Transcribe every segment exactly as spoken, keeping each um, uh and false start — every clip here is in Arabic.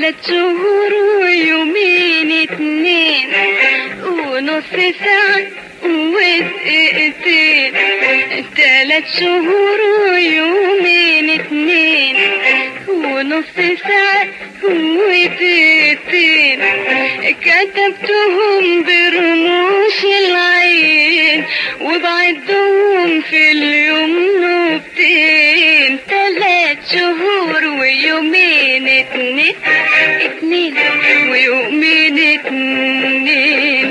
تلات شهور ويومين اتنين ونص ساعة ودقيقتين. تلات شهور ويومين اتنين ونص ساعة ودقيقتين كتبتهم برموش العين وبعدهم في اليوم نوبتين. تلات شهور ويومين اتنين اتنين ويومين اتنين.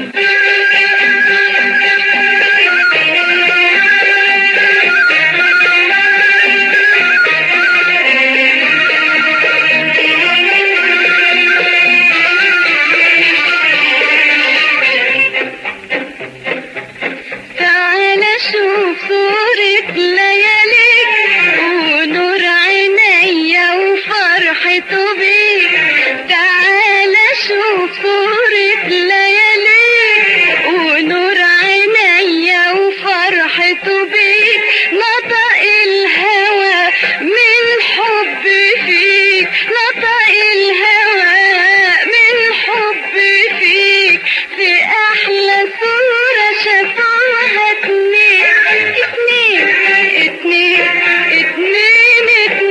شوف صورة لياليك ونور عينيا وفرحته بيك. تعال شوف صورة لياليك ونور عينيا وفرحته بيك. نطق الهوى من حبي فيك، نطق الهوى من حبي فيك في أحلى صورة شافوها اتنين اتنين اتنين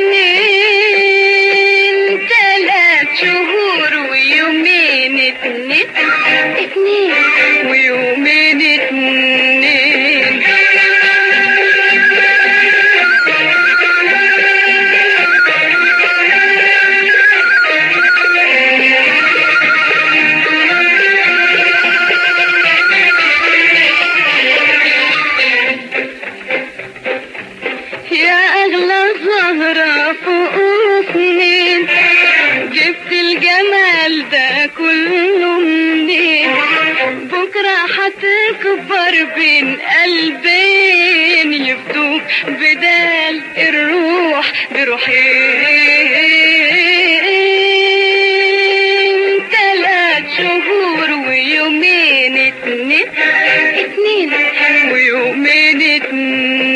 اتنين. تلات شهور ويومين اتنين اتنين ويومين اتنين. يا أغلى زهرة فوق سنين جبت الجمال ده كله منين؟ بكرة هتكبر بين قلبين يفدوك بدال الروح بروحين. تلات شهور ويومين اتنين اتنين ويومين اتنين.